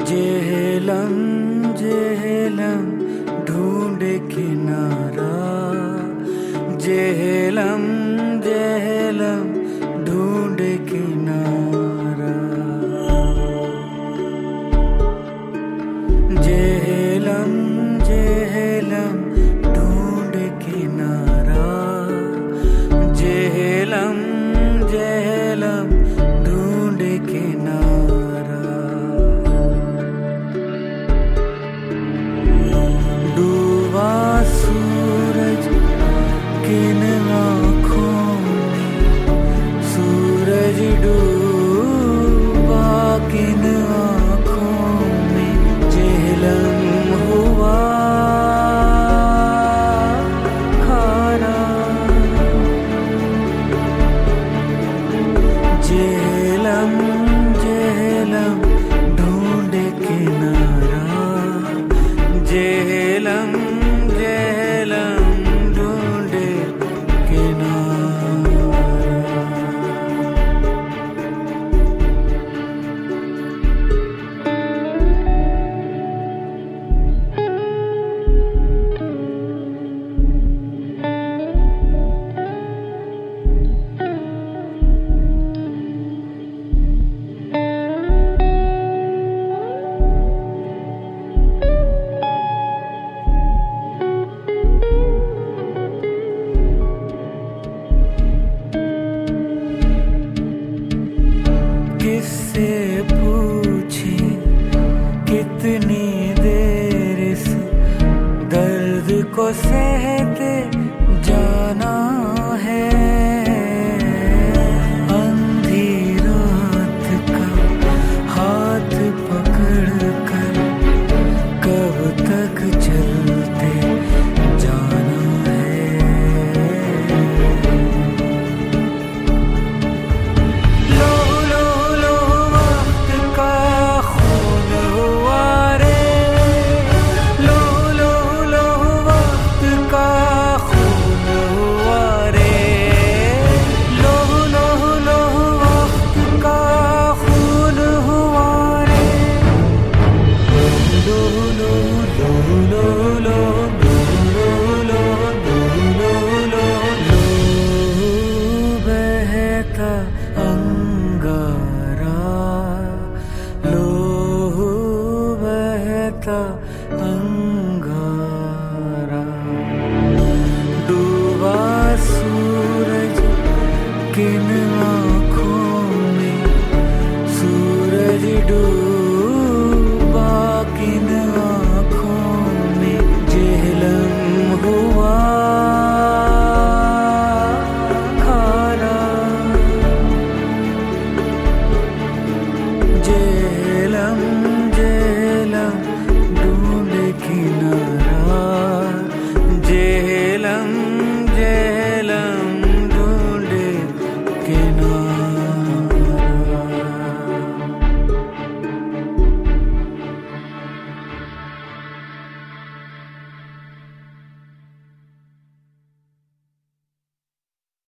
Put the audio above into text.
जेहलम जेहलम ढूंढे किनारा, जेहलम जेहलम ढूंढे किनारा, जेहलम जेहलम ढूंढे किनारा, जेहलम जेहलम ढूंढे किनारा। डूबा सूरज किन आँखों में, सूरज डूबा किन आँखों में, जेहलम हुआ खारा, जेहलम जेहलम ढूंढे किनारा, जेहलम जेहलम ढूंढे किनारा। किससे पूछे कितनी देर इस दर्द को सहते जाना है, अंधी रात का हाथ पकड़ कर कब तक चलते जाना है। लो लो लो वक्त का खून हुआ रे, लो लो लो वक्त का खून हुआ रे, लो लो लो वक्त का खून हुआ रे, लो लो लो लो लो लो लो लो लो लो बहता